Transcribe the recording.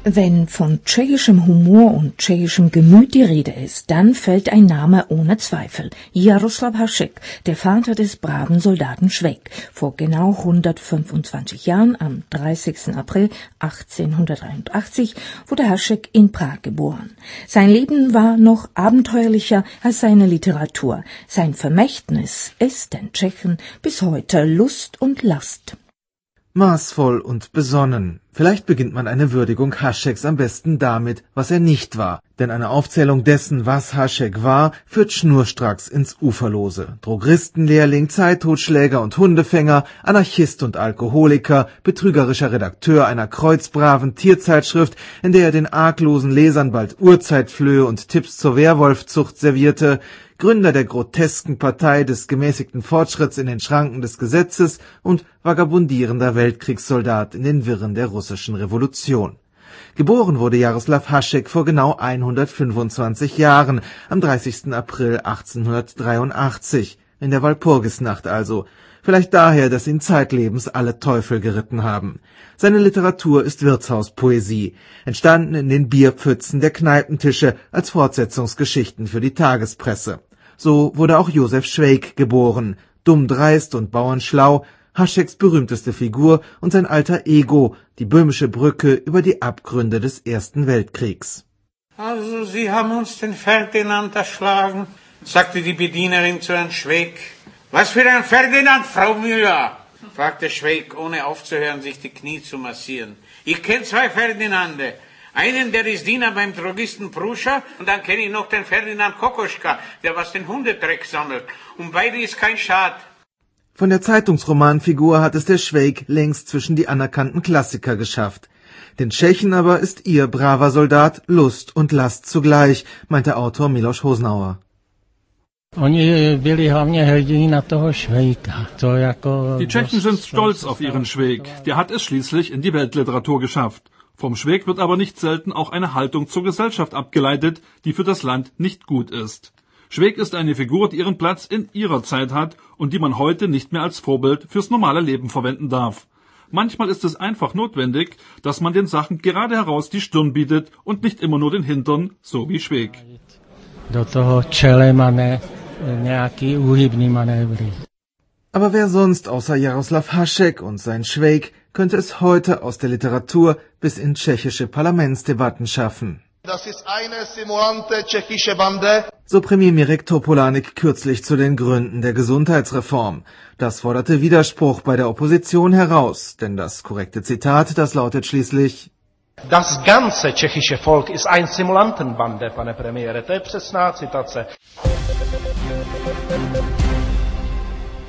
Wenn von tschechischem Humor und tschechischem Gemüt die Rede ist, dann fällt ein Name ohne Zweifel. Jaroslav Hašek, der Vater des braven Soldaten Švejk. Vor genau 125 Jahren, am 30. April 1883, wurde Hašek in Prag geboren. Sein Leben war noch abenteuerlicher als seine Literatur. Sein Vermächtnis ist den Tschechen bis heute Lust und Last. Maßvoll und besonnen. Vielleicht beginnt man eine Würdigung Hašeks am besten damit, was er nicht war. Denn eine Aufzählung dessen, was Hašek war, führt schnurstracks ins Uferlose. Drogeristenlehrling, Zeittotschläger und Hundefänger, Anarchist und Alkoholiker, betrügerischer Redakteur einer kreuzbraven Tierzeitschrift, in der er den arglosen Lesern bald Urzeitflöhe und Tipps zur Werwolfzucht servierte, Gründer der grotesken Partei des gemäßigten Fortschritts in den Schranken des Gesetzes und vagabundierender Weltkriegssoldat in den Wirren der russischen Revolution. Geboren wurde Jaroslav Hašek vor genau 125 Jahren, am 30. April 1883, in der Walpurgisnacht also. Vielleicht daher, dass ihn zeitlebens alle Teufel geritten haben. Seine Literatur ist Wirtshauspoesie, entstanden in den Bierpfützen der Kneipentische als Fortsetzungsgeschichten für die Tagespresse. So wurde auch Josef Švejk geboren, dumm dreist und bauernschlau, Hašeks berühmteste Figur und sein alter Ego, die böhmische Brücke über die Abgründe des Ersten Weltkriegs. Also, Sie haben uns den Ferdinand erschlagen, sagte die Bedienerin zu Herrn Švejk. Was für ein Ferdinand, Frau Müller? Fragte Švejk, ohne aufzuhören, sich die Knie zu massieren. Ich kenne zwei Ferdinande. Einen, der ist Diener beim Drogisten Pruscher, und dann kenne ich noch den Ferdinand Kokoschka, der was den Hundedreck sammelt. Und beide ist kein Schad. Von der Zeitungsromanfigur hat es der Švejk längst zwischen die anerkannten Klassiker geschafft. Den Tschechen aber ist ihr braver Soldat Lust und Last zugleich, meinte Autor Miloš Hosnauer. Die Tschechen sind stolz auf ihren Švejk. Der hat es schließlich in die Weltliteratur geschafft. Vom Švejk wird aber nicht selten auch eine Haltung zur Gesellschaft abgeleitet, die für das Land nicht gut ist. Švejk ist eine Figur, die ihren Platz in ihrer Zeit hat und die man heute nicht mehr als Vorbild fürs normale Leben verwenden darf. Manchmal ist es einfach notwendig, dass man den Sachen gerade heraus die Stirn bietet und nicht immer nur den Hintern, so wie Švejk. Aber wer sonst außer Jaroslav Hašek und sein Švejk könnte es heute aus der Literatur bis in tschechische Parlamentsdebatten schaffen? Das ist eine simulante tschechische Bande. So Premier Mirek Topolánek kürzlich zu den Gründen der Gesundheitsreform. Das forderte Widerspruch bei der Opposition heraus, denn das korrekte Zitat, das lautet schließlich: Das ganze tschechische Volk ist ein Simulantenbande, pane premiére. To je přesná citace.